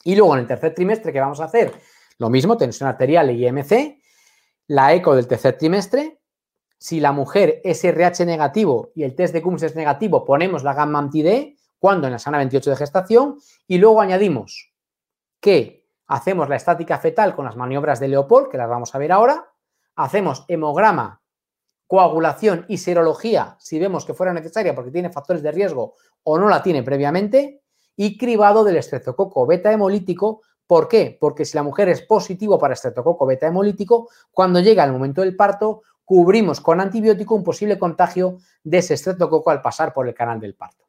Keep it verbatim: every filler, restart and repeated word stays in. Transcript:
Y luego en el tercer trimestre, ¿qué vamos a hacer? Lo mismo, tensión arterial y I M C, la eco del tercer trimestre. Si la mujer es R H negativo y el test de Coombs es negativo, ponemos la gamma anti-D, cuando en la semana veintiocho de gestación, y luego añadimos que hacemos la estática fetal con las maniobras de Leopold, que las vamos a ver ahora, hacemos hemograma, coagulación y serología, si vemos que fuera necesaria porque tiene factores de riesgo o no la tiene previamente, y cribado del estreptococo beta hemolítico. ¿Por qué? Porque si la mujer es positivo para estreptococo beta hemolítico, cuando llega el momento del parto, cubrimos con antibiótico un posible contagio de ese estreptococo al pasar por el canal del parto.